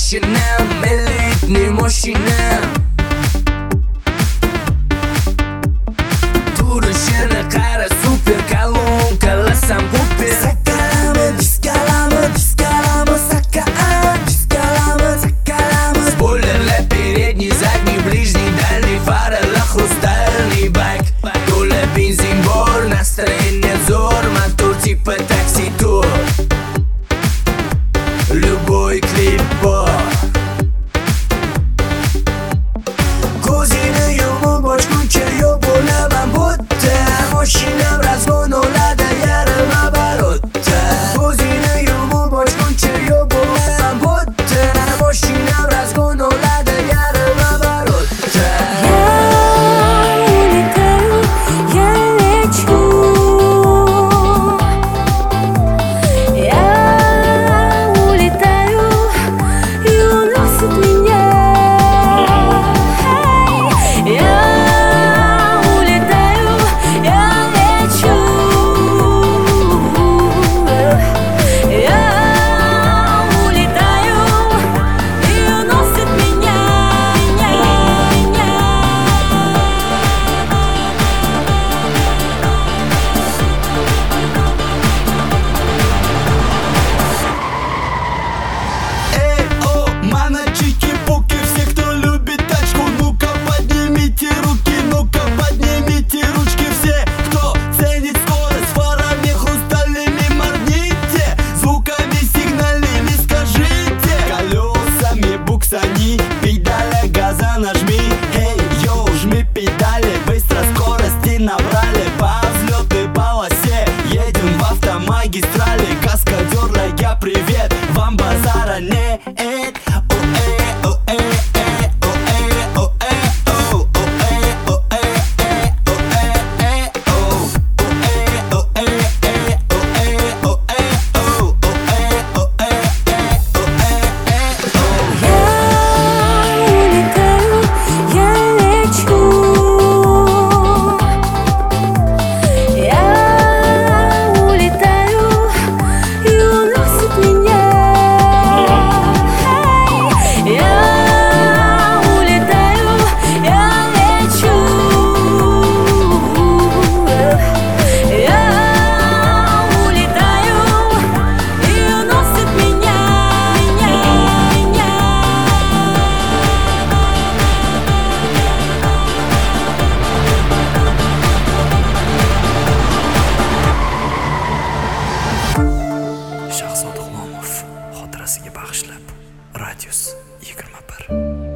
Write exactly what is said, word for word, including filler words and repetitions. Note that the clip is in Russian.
машинам, элитный машинам. Turishini qara, super kolonka, lasam gupir. Sakalami, diskalami, diskalami, saka, diskalami, sakalami. Спойлеры передний, задний, ближний, дальний, фары, хрустальный бак. Доля бензин, бор, настроение, зор, мотор типа такси-тур. Любой клип бор. Козины юму бочкуча, ёбуна будто машина в разгон, улада ярым оборота. Козины юму бочкуча, ёбуна будто машина в разгон, улада ярым оборота. Я улетаю, я лечу. Я улетаю, и уносит меня. Я улетаю, я лечу. Я улетаю, и уносит меня. Эй, о, мальчики, пуки, все, кто любит тачку, ну-ка поднимите руки, ну-ка поднимите ручки. Все, кто ценит скорость, фарами хрустальными моргните, звуками сигнальными скажите. Колесами буксани, педаля газа нажми. Эй, йоу, жми педали, быстро скорости набрали. По взлетной полосе едем в автомагистрали. Каскадер, я привет, вам базара нет. Shahzod G'ulomov xotirasiga bag'ishlab Radius yigirma bir.